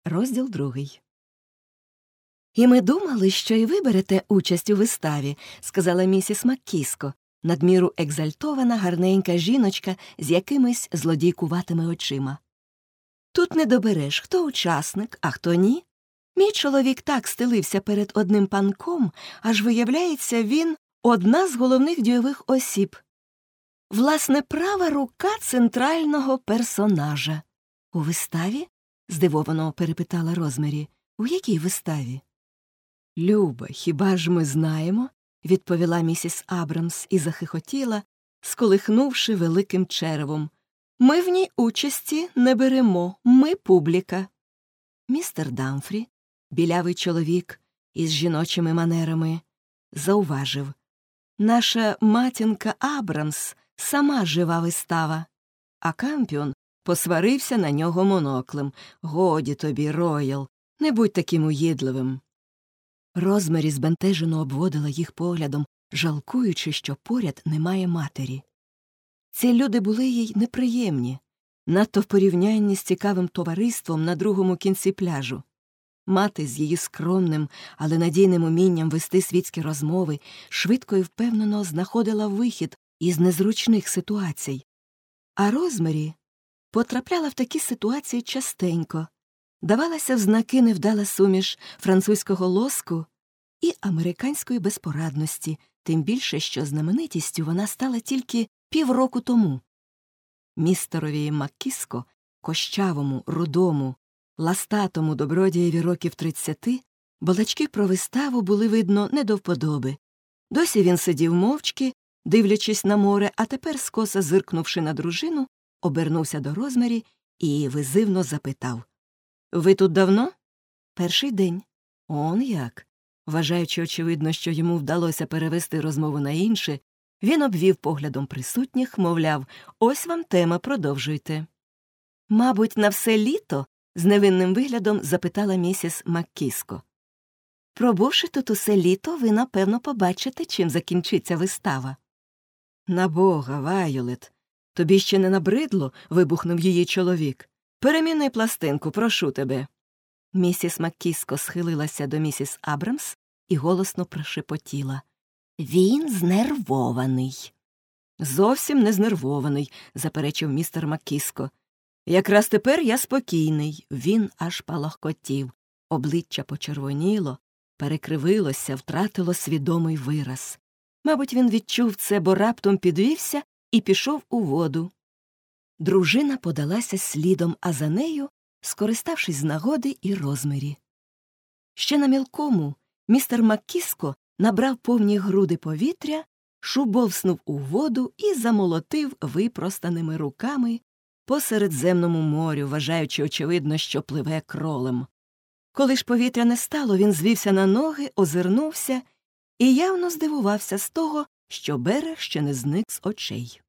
Розділ 2. «І ми думали, що і ви берете участь у виставі», – сказала місіс Маккіско, надміру екзальтована гарненька жіночка з якимись злодійкуватими очима. «Тут не добереш, хто учасник, а хто ні. Мій чоловік так стелився перед одним панком, аж виявляється, він одна з головних дійових осіб. Власне, права рука центрального персонажа». «У виставі?» – здивовано перепитала Розмері. «У якій виставі?» «Люба, хіба ж ми знаємо?» – відповіла місіс Абрамс і захихотіла, сколихнувши великим черевом. «Ми в ній участі не беремо, ми публіка». Містер Дамфрі, білявий чоловік із жіночими манерами, зауважив. «Наша матінка Абрамс сама жива вистава». А Кампіон посварився на нього моноклем. «Годі тобі, Роял, не будь таким уїдливим». Розмері збентежено обводила їх поглядом, жалкуючи, що поряд немає матері. Ці люди були їй неприємні, надто в порівнянні з цікавим товариством на другому кінці пляжу. Мати з її скромним, але надійним умінням вести світські розмови швидко і впевнено знаходила вихід із незручних ситуацій. А Розмері потрапляла в такі ситуації частенько, давалася в знаки невдала суміш французького лоску і американської безпорадності, тим більше, що знаменитістю вона стала тільки півроку тому. Містерові Маккіско, кощавому, рудому, ластатому добродієві років 30, балачки про виставу були, видно, не до вподоби. Досі він сидів мовчки, дивлячись на море, а тепер, скоса зиркнувши на дружину, обернувся до Розмері і визивно запитав. «Ви тут давно?» «Перший день». «Он як?» Вважаючи, очевидно, що йому вдалося перевести розмову на інше, він обвів поглядом присутніх, мовляв, «Ось вам тема, продовжуйте». «Мабуть, на все літо?» – з невинним виглядом запитала місіс Маккіско. «Пробувши тут усе літо, ви, напевно, побачите, чим закінчиться вистава». «На Бога, Вайолет, тобі ще не набридло?» – вибухнув її чоловік. «Переміни пластинку, прошу тебе». Місіс Маккіско схилилася до місіс Абрамс і голосно прошепотіла. «Він знервований». «Зовсім не знервований», – заперечив містер Маккіско. «Якраз тепер я спокійний». Він аж палахкотів. Обличчя почервоніло, перекривилося, втратило свідомий вираз. Мабуть, він відчув це, бо раптом підвівся і пішов у воду. Дружина подалася слідом, а за нею, скориставшись з нагоди, і Розмері. Ще на мілкому містер Маккіско набрав повні груди повітря, шубовснув у воду і замолотив випростаними руками по Середземному морю, вважаючи, очевидно, що пливе кролем. Коли ж повітря не стало, він звівся на ноги, озирнувся і явно здивувався з того, що берег ще не зник з очей.